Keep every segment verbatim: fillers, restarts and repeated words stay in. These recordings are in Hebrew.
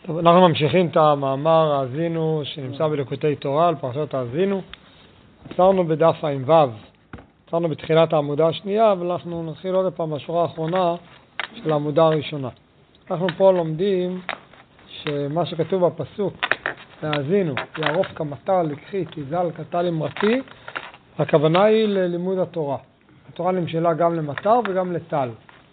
טוב, אנחנו ממשיכים את המאמר האזינו שנמצא בליקוטי תורה על פרשת האזינו. עצרנו בדף ע"ו, עצרנו בתחילת העמודה השנייה, ואנחנו נתחיל עוד פעם בשורה האחרונה של העמודה הראשונה. אנחנו פה לומדים שמה שכתוב בפסוק, האזינו, יערוף כמטר לקחי, תזל קטל אמרתי, הכוונה היא ללימוד התורה. התורה נמשלה גם למטר וגם לטל.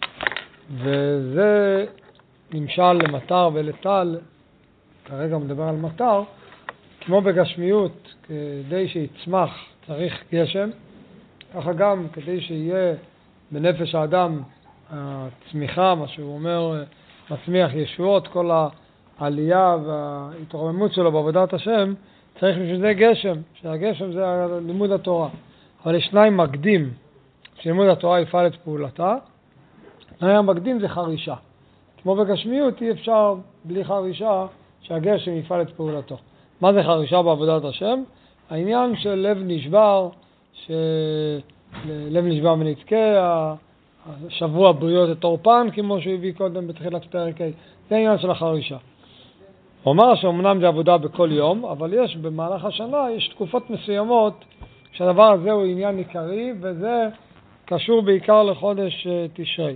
וזה נמשל למטר ולטל, כרגע מדבר על מטר, כמו בגשמיות, כדי שיצמח צריך גשם, ככה גם כדי שיהיה בנפש האדם הצמיחה, מה שהוא אומר, מצמיח ישועות, כל העלייה וההתרוממות שלו בעבודת השם, צריך בשביל זה גשם, שהגשם זה לימוד התורה. אבל יש שניים מקדים שלימוד התורה יפעל את פעולתה, תנאי המקדים זה חרישה. כמו בגשמיות אי אפשר בלי חרישה שהגשם יפעל את פעולתו. מה זה חרישה בעבודת השם? העניין של לב נשבר, שלב נשבר ונתקע, שבוע בריאות את אורפן, כמו שהוא הביא קודם בתחילת פרק ה', זה העניין של החרישה. הוא אומר שאומנם זה עבודה בכל יום, אבל יש במהלך השנה, יש תקופות מסוימות שהדבר הזה הוא עניין עיקרי, וזה קשור בעיקר לחודש תשרי.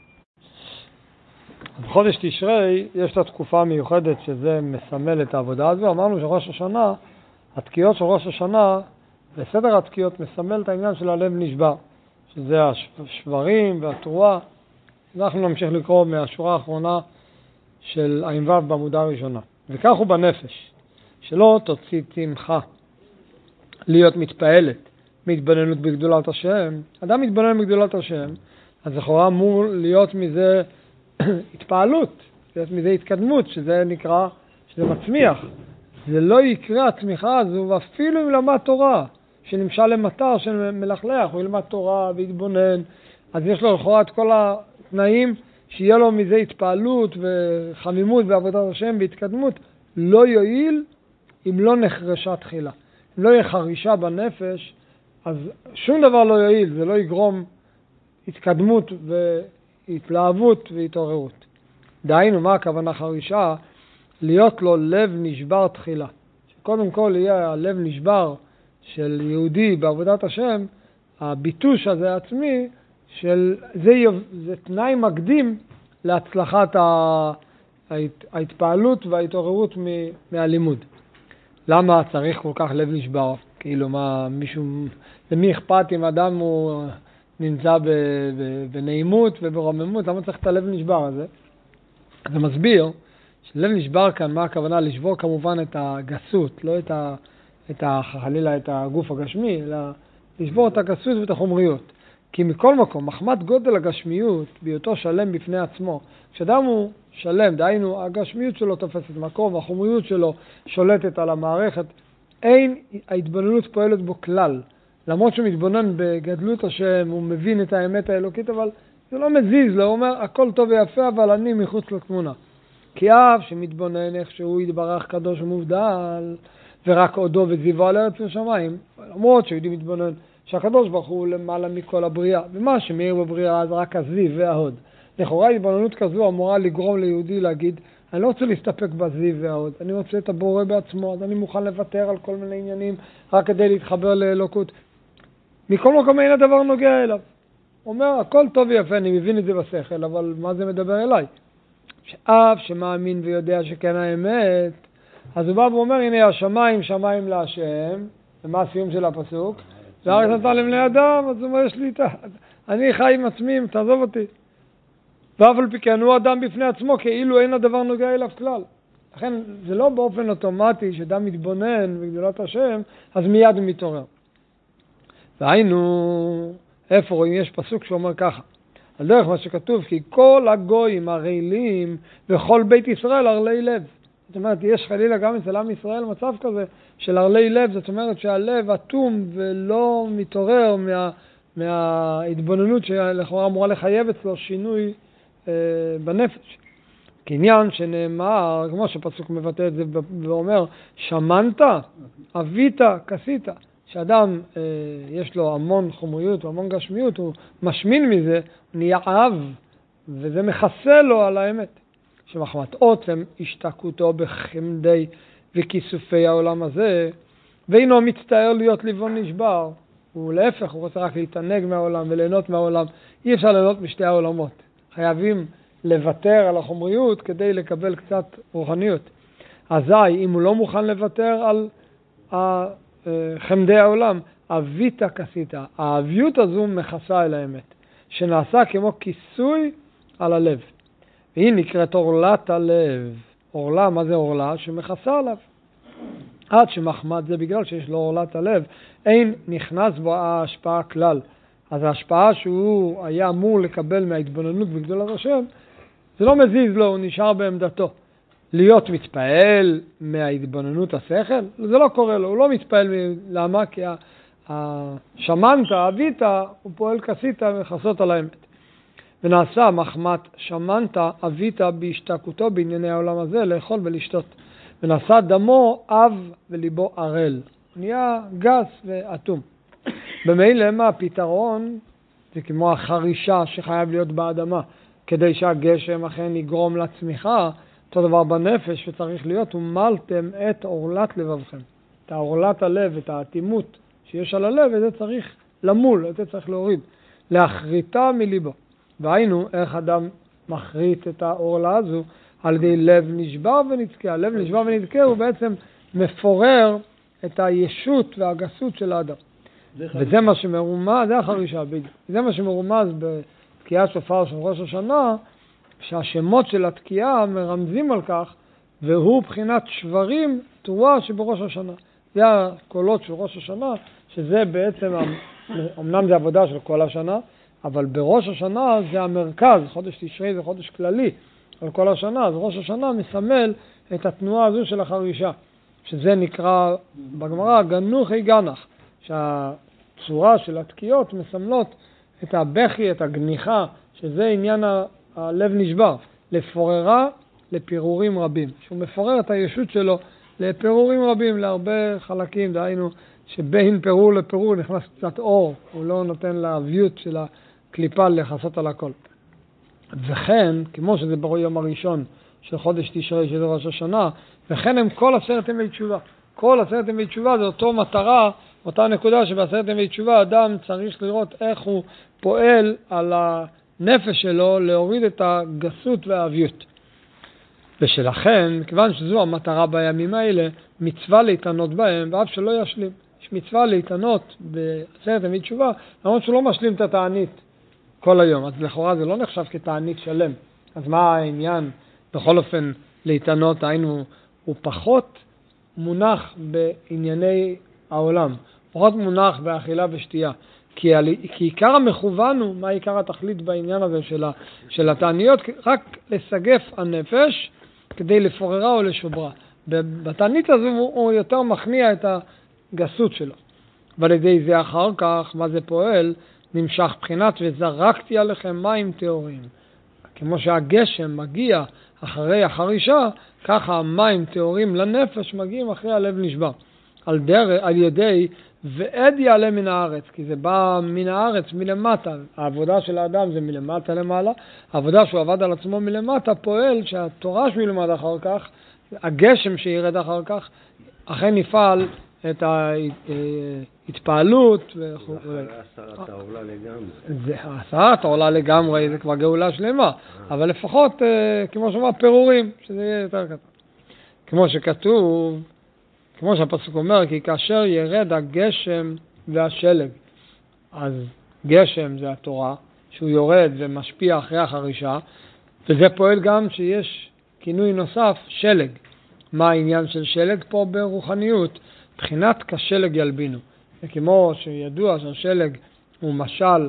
בחודש תשרי יש את התקופה המיוחדת שזה מסמל את העבודה הזו. אמרנו שראש השנה, התקיעות של ראש השנה, בסדר התקיעות מסמל את העניין של הלב נשבר, שזה השברים והתרועה. אנחנו נמשיך לקרוא מהשורה האחרונה של ע"ו בעמודה הראשונה. וכך הוא בנפש, שלא תוציא תמך להיות מתפעלת מהתבוננות בגדולת השם. אדם מתבונן בגדולת השם, אז לכאורה אמור להיות מזה התפעלות, להיות מזה התקדמות, שזה נקרא, שזה מצמיח. זה לא יקרה הצמיחה הזו, ואפילו אם למד תורה, שנמשל למטר של מלכלך, הוא ילמד תורה והתבונן, אז יש לו לכאורה את כל התנאים שיהיה לו מזה התפעלות וחמימות בעבודת השם והתקדמות, לא יועיל אם לא נחרשה תחילה. אם לא יהיה חרישה בנפש, אז שום דבר לא יועיל, זה לא יגרום התקדמות והתלהבות והתעוררות. דהיינו, מה הכוונה חרישה? להיות לו לב נשבר תחילה. שקודם כל יהיה הלב נשבר של יהודי בעבודת השם, הביטוש הזה עצמי, של זה, זה תנאי מקדים להצלחת ההתפעלות וההתעוררות מהלימוד. למה צריך כל כך לב נשבר? כאילו מה, מישהו, למי אכפת אם אדם הוא נמצא בנעימות וברוממות, למה צריך את הלב נשבר הזה? זה מסביר שלב נשבר כאן, מה הכוונה? לשבור כמובן את הגסות, לא את, ה, את ה, חלילה את הגוף הגשמי, אלא לשבור את הגסות ואת החומריות. כי מכל מקום, מחמת גודל הגשמיות, בהיותו שלם בפני עצמו, כשאדם הוא שלם, דהיינו הגשמיות שלו תופסת מקום, והחומריות שלו שולטת על המערכת, אין ההתבוננות פועלת בו כלל. למרות שהוא מתבונן בגדלות השם, הוא מבין את האמת האלוקית, אבל זה לא מזיז לו, הוא אומר, הכל טוב ויפה, אבל אני מחוץ לתמונה. כי אף שמתבונן איך שהוא יתברך קדוש ומובדל, ורק עודו וזיבו על ארץ ושמיים, למרות שהוא מתבונן שהקדוש ברוך הוא למעלה מכל הבריאה, ומה שמאיר בבריאה זה רק הזיו וההוד. לכאורה התבוננות כזו אמורה לגרום ליהודי להגיד, אני לא רוצה להסתפק בזיו וההוד, אני רוצה את הבורא בעצמו, אז אני מוכן לוותר על כל מיני עניינים רק כדי להתחבר לאלוקות. מכל מקום אין הדבר נוגע אליו. הוא אומר, הכל טוב ויפה, אני מבין את זה בשכל, אבל מה זה מדבר אליי? שאף שמאמין ויודע שכן האמת, אז הוא בא ואומר, הנה השמיים, שמיים להשם, ומה הסיום של הפסוק? והארץ נתן לבני אדם, אז הוא אומר, יש לי את ה... אני חי עם עצמי, תעזוב אותי. ואף על פי כן הוא אדם בפני עצמו, כאילו אין הדבר נוגע אליו כלל. לכן זה לא באופן אוטומטי שאדם מתבונן בגדולת השם, אז מיד הוא מתעורר. והיינו, איפה רואים? יש פסוק שאומר ככה, על דרך מה שכתוב, כי כל הגויים הרעילים וכל בית ישראל ערלי לב. זאת אומרת, יש חלילה גם אצל עם ישראל מצב כזה של ערלי לב, זאת אומרת שהלב אטום ולא מתעורר מה, מההתבוננות שלכאורה אמורה לחייב אצלו שינוי אה, בנפש. כעניין שנאמר, כמו שפסוק מבטא את זה ואומר, שמנת, אבית, כסית. שאדם אה, יש לו המון חומריות והמון גשמיות, הוא משמין מזה, הוא נהיה עב, וזה מכסה לו על האמת. שמחמת עוצם השתקעותו בחמדי וכיסופי העולם הזה, ואינו מצטער להיות ליבון נשבר. הוא להפך, הוא רוצה רק להתענג מהעולם וליהנות מהעולם. אי אפשר ליהנות משתי העולמות. חייבים לוותר על החומריות כדי לקבל קצת רוחניות. אזי, אם הוא לא מוכן לוותר על חמדי העולם, אביתה כסיתה, האביות הזו מכסה אל האמת, שנעשה כמו כיסוי על הלב. והיא נקראת אורלת הלב. אורלה, מה זה אורלה? שמכסה עליו. עד שמחמד זה בגלל שיש לו אורלת הלב, אין נכנס בו ההשפעה כלל. אז ההשפעה שהוא היה אמור לקבל מההתבוננות בגדולת השם, זה לא מזיז לו, הוא נשאר בעמדתו. להיות מתפעל מההתבוננות השכל, זה לא קורה לו, הוא לא מתפעל. למה? כי השמנת, אביתה, הוא פועל כסיתה וחסות על האמת. ונעשה מחמת שמנת אביתה בהשתקעותו בענייני העולם הזה, לאכול ולשתות. ונעשה דמו אב וליבו ערל. נהיה גס ואטום. במילא מה הפתרון? זה כמו החרישה שחייב להיות באדמה, כדי שהגשם אכן יגרום לצמיחה. אותו דבר בנפש שצריך להיות, ומלתם את אורלת לבבכם. את אורלת הלב, את האטימות שיש על הלב, את זה צריך למול, את זה צריך להוריד. להחריטה מליבו. והיינו איך אדם מחריט את האורלה הזו, על ידי לב נשבר ונתקע. לב נשבר ונתקע הוא בעצם מפורר את הישות והגסות של האדם. וזה מה שמרומז, זה החרישה בדיוק. זה מה שמרומז בתקיעת שופר של ראש השנה, שהשמות של התקיעה מרמזים על כך, והוא בחינת שברים תרועה שבראש השנה. זה הקולות של ראש השנה, שזה בעצם, אמנם זה עבודה של כל השנה, אבל בראש השנה זה המרכז, חודש תשרי זה חודש כללי על כל השנה, אז ראש השנה מסמל את התנועה הזו של החרישה, שזה נקרא בגמרא גנוחי גנח, שהצורה של התקיעות מסמלות את הבכי, את הגניחה, שזה עניין הלב נשבר, לפוררה לפירורים רבים, שהוא מפורר את הישות שלו לפירורים רבים, להרבה חלקים, דהיינו שבין פירור לפירור נכנס קצת אור, הוא לא נותן לאביות של הקליפה לחסות על הכל. וכן, כמו שזה ביום הראשון של חודש תשרי, שזה ראש השנה, וכן הם כל עשרת ימי תשובה. כל עשרת ימי תשובה זה אותו מטרה, אותה נקודה שבעשרת ימי תשובה אדם צריך לראות איך הוא פועל על הנפש שלו להוריד את הגסות והאביות. ושלכן, מכיוון שזו המטרה בימים האלה, מצווה להתענות בהם, ואף שלא ישלים. יש מצווה להתענות בעשרת ימי תשובה, למרות שהוא לא משלים את התענית כל היום. אז לכאורה זה לא נחשב כתענית שלם. אז מה העניין? בכל אופן, להתענות, היינו, הוא פחות מונח בענייני העולם. פחות מונח באכילה ושתייה. כי, כי עיקר המכוון הוא, מה עיקר התכלית בעניין הזה של, ה, של התעניות? רק לסגף הנפש כדי לפוררה או לשוברה. בתענית הזו הוא, הוא יותר מכניע את הגסות שלו. ועל ידי זה אחר כך, מה זה פועל? נמשך בחינת וזרקתי עליכם מים טהורים. כמו שהגשם מגיע אחרי החרישה, ככה המים טהורים לנפש מגיעים אחרי הלב נשבר. על, דר, על ידי ועד יעלה מן הארץ, כי זה בא מן הארץ מלמטה. העבודה של האדם זה מלמטה למעלה. העבודה שהוא עבד על עצמו מלמטה פועל שהתורה שמלמד אחר כך, הגשם שירד אחר כך, אכן יפעל את ההתפעלות. זה הסרת העולה לגמרי. זה הסרת העולה לגמרי, זה כבר גאולה שלמה. אבל לפחות, כמו שאומר, פירורים, שזה יהיה יותר קטן. כמו שכתוב, כמו שהפסוק אומר, כי כאשר ירד הגשם והשלג, אז גשם זה התורה, שהוא יורד ומשפיע אחרי החרישה, וזה פועל גם שיש כינוי נוסף, שלג. מה העניין של שלג פה ברוחניות? בחינת כשלג ילבינו. וכמו שידוע שהשלג הוא משל,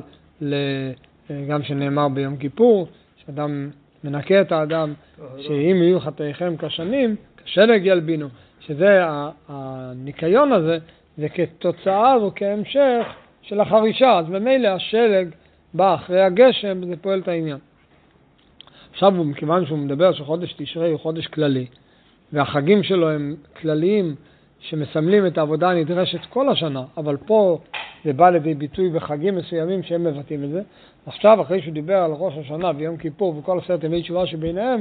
גם שנאמר ביום כיפור, שאדם מנקה את האדם, שאם יהיו חטאיכם כשנים, כשלג ילבינו. שזה הניקיון הזה, זה כתוצאה וכהמשך של החרישה. אז במילא השלג בא אחרי הגשם, וזה פועל את העניין. עכשיו, מכיוון שהוא מדבר שחודש תשרי הוא חודש כללי, והחגים שלו הם כלליים שמסמלים את העבודה הנדרשת כל השנה, אבל פה זה בא לידי ביטוי בחגים מסוימים שהם מבטאים את זה. עכשיו, אחרי שהוא דיבר על ראש השנה ויום כיפור וכל עשרת ימי תשובה שביניהם,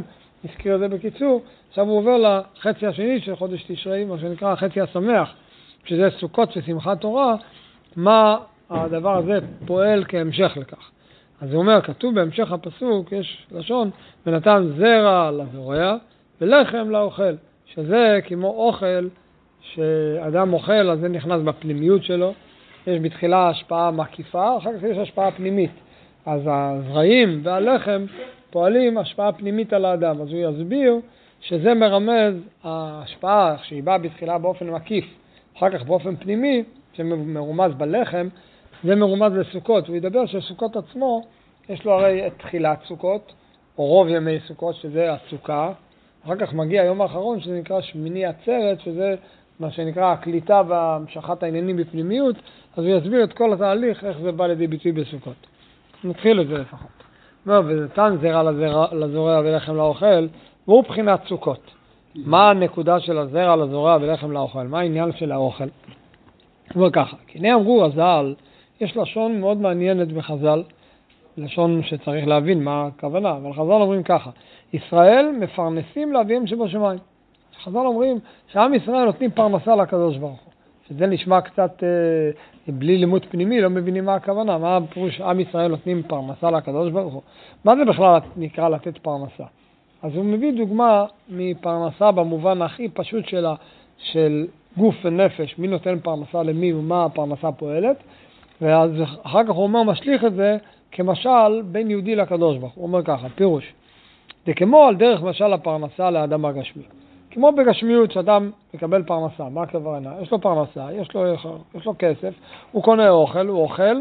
הזכיר את זה בקיצור. עכשיו הוא עובר לחצי השני של חודש תשרי, מה שנקרא החצי השמח, שזה סוכות ושמחת תורה, מה הדבר הזה פועל כהמשך לכך. אז הוא אומר, כתוב בהמשך הפסוק, יש לשון, ונתן זרע לזורע ולחם לאוכל, שזה כמו אוכל שאדם אוכל, אז זה נכנס בפנימיות שלו. יש בתחילה השפעה מקיפה, אחר כך יש השפעה פנימית. אז הזרעים והלחם פועלים השפעה פנימית על האדם. אז הוא יסביר שזה מרמז ההשפעה שהיא באה בתחילה באופן מקיף, אחר כך באופן פנימי, שמרומז בלחם, זה מרומז לסוכות. הוא ידבר שסוכות עצמו, יש לו הרי את תחילת סוכות, או רוב ימי סוכות, שזה הסוכה. אחר כך מגיע היום האחרון, שזה נקרא שמיני עצרת, שזה מה שנקרא הקליטה והמשכת העניינים בפנימיות. אז הוא יסביר את כל התהליך, איך זה בא לידי ביטוי בסוכות. נתחיל את זה לפחות. ונתן זרע לזורע ולחם לאוכל, והוא בחינת סוכות. מה הנקודה של הזרע לזורע ולחם לאוכל? מה העניין של האוכל? הוא ככה, כי הנה אמרו רז"ל, יש לשון מאוד מעניינת בחז"ל, לשון שצריך להבין מה הכוונה, אבל חז"ל אומרים ככה, ישראל מפרנסים לאביהם שבשמיים. חז"ל אומרים שעם ישראל נותנים פרנסה לקדוש ברוך הוא, שזה נשמע קצת אה, בלי לימוד פנימי, לא מבינים מה הכוונה, מה הפירוש עם ישראל נותנים פרנסה לקדוש ברוך הוא. מה זה בכלל נקרא לתת פרנסה? אז הוא מביא דוגמה מפרנסה במובן הכי פשוט שלה, של גוף ונפש, מי נותן פרנסה למי ומה הפרנסה פועלת, ואז אחר כך הוא אומר, משליך את זה כמשל בין יהודי לקדוש ברוך הוא. הוא אומר ככה, פירוש, זה כמו על דרך משל הפרנסה לאדם הגשמי. כמו בגשמיות שאדם מקבל פרנסה, מה הכוונה? יש לו פרנסה, יש לו, יש לו כסף, הוא קונה אוכל, הוא אוכל,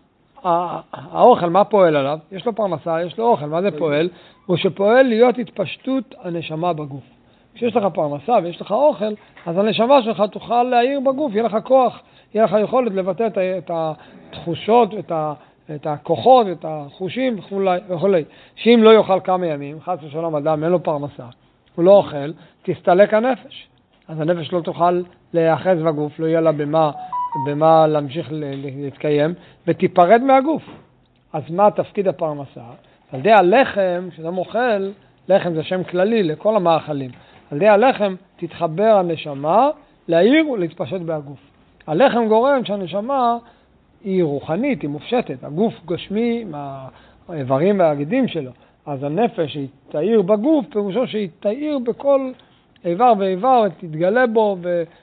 האוכל, מה פועל עליו? יש לו פרנסה, יש לו אוכל, מה זה פועל? הוא שפועל להיות התפשטות הנשמה בגוף. כשיש לך פרנסה ויש לך אוכל, אז הנשמה שלך תוכל להעיר בגוף, יהיה לך כוח, יהיה לך יכולת לבטא את התחושות, את, ה, את הכוחות, את החושים וכו'. שאם לא יאכל כמה ימים, חס ושלום אדם אין לו פרנסה, הוא לא אוכל, תסתלק הנפש. אז הנפש לא תוכל להיאחז בגוף, לא יהיה לה במה, במה להמשיך להתקיים, ותיפרד מהגוף. אז מה תפקיד הפרנסה? על ידי הלחם, כשאדם אוכל, לחם זה שם כללי לכל המאכלים. על ידי הלחם תתחבר הנשמה להעיר ולהתפשט בהגוף. הלחם גורם שהנשמה היא רוחנית, היא מופשטת. הגוף גשמי מהאיברים והגידים שלו. אז הנפש היא תעיר בגוף, פירושו שהיא תעיר בכל איבר ואיבר, תתגלה בו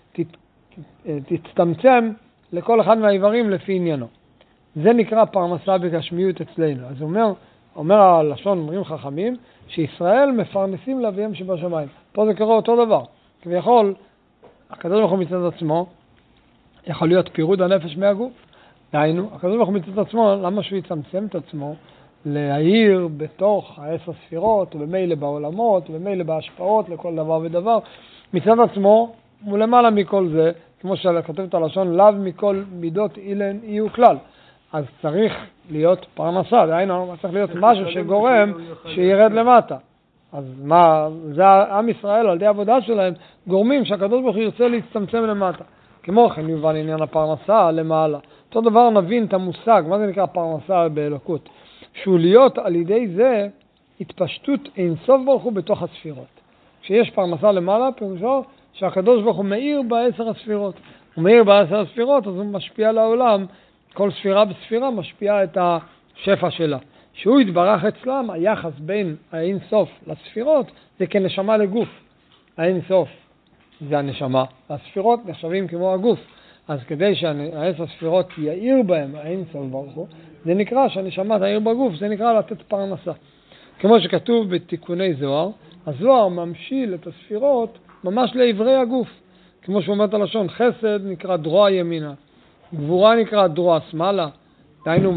ותצטמצם לכל אחד מהאיברים לפי עניינו. זה נקרא פרנסה בגשמיות אצלנו. אז אומר, אומר הלשון, אומרים חכמים, שישראל מפרנסים לאביהם שבשמיים. פה זה קורה אותו דבר. כביכול, הקדוש ברוך הוא מצד עצמו, יכול להיות פירוד הנפש מהגוף. דהיינו, הקדוש ברוך הוא מצד עצמו, למה שהוא יצמצם את עצמו? להעיר בתוך העשר ספירות, ובמילא בעולמות, ובמילא בהשפעות לכל דבר ודבר. מצד עצמו, הוא למעלה מכל זה, כמו שכתוב את הלשון, לאו מכל מידות אילן יהיו כלל. אז צריך להיות פרנסה, דהיינו, צריך להיות משהו שגורם שירד למטה. אז מה, זה עם ישראל על ידי העבודה שלהם, גורמים שהקדוש ברוך הוא ירצה להצטמצם למטה. כמו כן יובן עניין הפרנסה למעלה. אותו דבר נבין את המושג, מה זה נקרא פרנסה באלוקות? שהוא להיות על ידי זה התפשטות אין סוף ברוך הוא בתוך הספירות. כשיש פרנסה למעלה, פירושו שהקדוש ברוך הוא מאיר בעשר הספירות. הוא מאיר בעשר הספירות, אז הוא משפיע על העולם. כל ספירה בספירה משפיעה את השפע שלה. שהוא יתברך אצלם, היחס בין האין סוף לספירות זה כנשמה לגוף. האין סוף זה הנשמה. הספירות נחשבים כמו הגוף. אז כדי שהעשר הספירות יאיר בהם האין סוף ברוך הוא, זה נקרא שהנשמה תאיר בגוף, זה נקרא לתת פרנסה. כמו שכתוב בתיקוני זוהר, הזוהר ממשיל את הספירות ממש לעברי הגוף. כמו שאומרת הלשון, חסד נקרא דרוע ימינה, גבורה נקרא דרוע שמאלה, דהיינו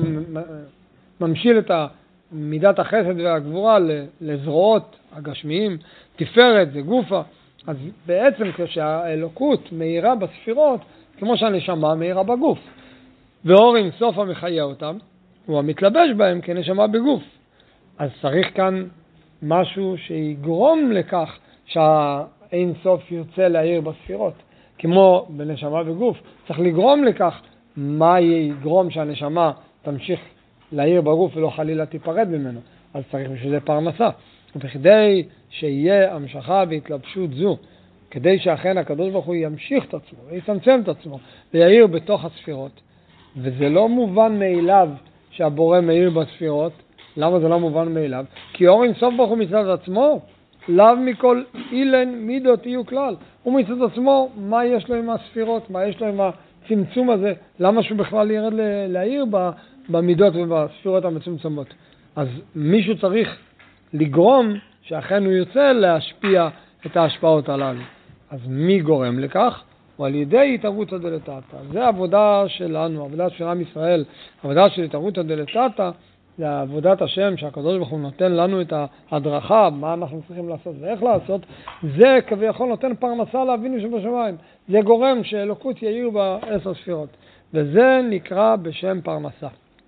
ממשיל את מידת החסד והגבורה לזרועות הגשמיים, תפארת זה גופה. אז בעצם כשהאלוקות מאירה בספירות, כמו שהנשמה מאירה בגוף, ואור אין סוף המחיה אותם, הוא המתלבש בהם כנשמה בגוף. אז צריך כאן משהו שיגרום לכך שהאין סוף ירצה להעיר בספירות. כמו בנשמה בגוף, צריך לגרום לכך מה יגרום שהנשמה תמשיך להעיר בגוף ולא חלילה תיפרד ממנו. אז צריך בשביל זה פרנסה. וכדי שיהיה המשכה והתלבשות זו, כדי שאכן הקדוש ברוך הוא ימשיך את עצמו, ויצמצם את עצמו, ויעיר בתוך הספירות. וזה לא מובן מאליו שהבורא מאיר בספירות. למה זה לא מובן מאליו? כי אור אין סוף ברוך הוא מצד עצמו, לאו מכל אילן מידות יהיו כלל. הוא מצד עצמו, מה יש לו עם הספירות? מה יש לו עם הצמצום הזה? למה שהוא בכלל ירד להעיר במידות ובספירות המצומצמות? אז מישהו צריך לגרום שאכן הוא יוצא להשפיע את ההשפעות הללו. אז מי גורם לכך? הוא על ידי התערותא דלתתא. זה העבודה שלנו, העבודה של עם ישראל, העבודה של התערותא דלתתא, זה עבודת השם שהקדוש ברוך הוא נותן לנו את ההדרכה, מה אנחנו צריכים לעשות ואיך לעשות. זה כביכול נותן פרנסה לאבינו שבשמיים. זה גורם שאלוקות יאיר בעשר ספירות. וזה נקרא בשם פרנסה.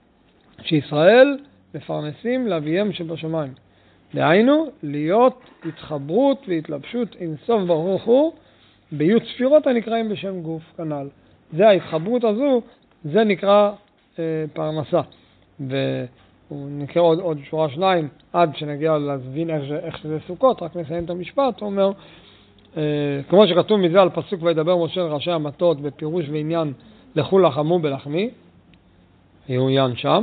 שישראל מפרנסים לאביהם שבשמיים. דהיינו, להיות התחברות והתלבשות אינסוף ברוך הוא, ביות ספירות הנקראים בשם גוף כנ"ל. זה ההתחברות הזו, זה נקרא אה, פרנסה. והוא נקרא עוד, עוד שורה שניים, עד שנגיע להבין איך, איך שזה סוכות, רק נסיים את המשפט, הוא אומר, אה, כמו שכתוב מזה על פסוק וידבר משה אל ראשי המטות בפירוש ועניין לכו לחמו בלחמי, יהיו עניין שם,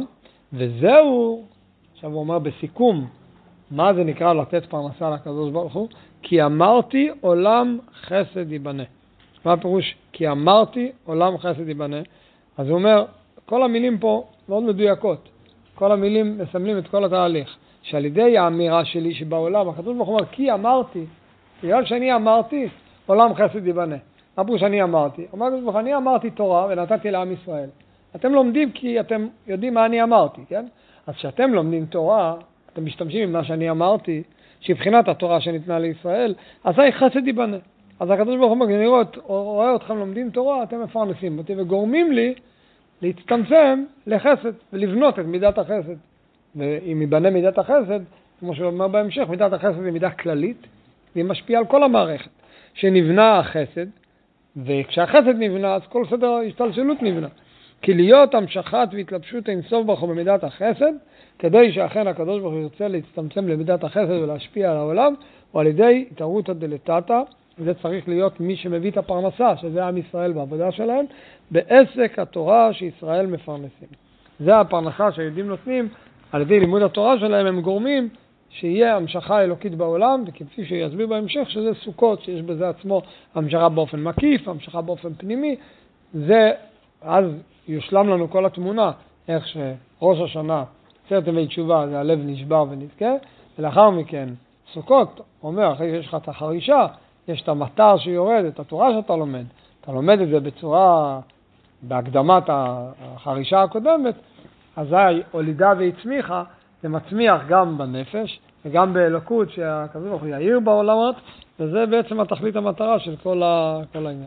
וזהו, עכשיו הוא אומר בסיכום, מה זה נקרא לתת פרנסה לקדוש ברוך הוא? כי אמרתי עולם חסד ייבנה. מה הפירוש? כי אמרתי עולם חסד ייבנה. אז הוא אומר, כל המילים פה מאוד מדויקות. כל המילים מסמלים את כל התהליך. שעל ידי האמירה שלי שבעולם, הקדוש ברוך הוא אומר, כי אמרתי, בגלל שאני אמרתי, עולם חסד ייבנה. מה פירוש שאני אמרתי? אומר הקדוש ברוך הוא, אני אמרתי תורה ונתתי לעם ישראל. אתם לומדים כי אתם יודעים מה אני אמרתי, כן? אז כשאתם לומדים תורה, אתם משתמשים עם מה שאני אמרתי, שבחינת התורה שניתנה לישראל, אז זה חסד ייבנה. אז הקדוש ברוך הוא אומר, אני רואה, רואה אתכם לומדים תורה, אתם מפרנסים אותי וגורמים לי להצטמצם לחסד ולבנות את מידת החסד. ואם ייבנה מידת החסד, כמו שהוא אומר בהמשך, מידת החסד היא מידה כללית, והיא משפיעה על כל המערכת. שנבנה החסד, וכשהחסד נבנה, אז כל סדר ההשתלשלות נבנה. כי להיות המשכת והתלבשות אינסוף ברוך הוא במידת החסד, כדי שאכן הקדוש ברוך הוא ירצה להצטמצם למידת החסד ולהשפיע על העולם, או על ידי התערותא דלתתא, זה צריך להיות מי שמביא את הפרנסה, שזה עם ישראל בעבודה שלהם, בעסק התורה שישראל מפרנסים. זה הפרנסה שהיהודים נותנים, על ידי לימוד התורה שלהם הם גורמים שיהיה המשכה אלוקית בעולם, וכפי שיסביר בהמשך שזה סוכות, שיש בזה עצמו המשכה באופן מקיף, המשכה באופן פנימי, זה אז יושלם לנו כל התמונה, איך שראש השנה, עשרת ימי תשובה, זה הלב נשבר ונתקה, ולאחר מכן סוכות, אומר, אחרי שיש לך את החרישה, יש את המטר שיורד, את התורה שאתה לומד, אתה לומד את זה בצורה, בהקדמת החרישה הקודמת, אז זה הולידה והצמיחה, זה מצמיח גם בנפש, וגם באלוקות שהקדוש ברוך הוא יאיר בעולמות, וזה בעצם התכלית המטרה של כל העניין.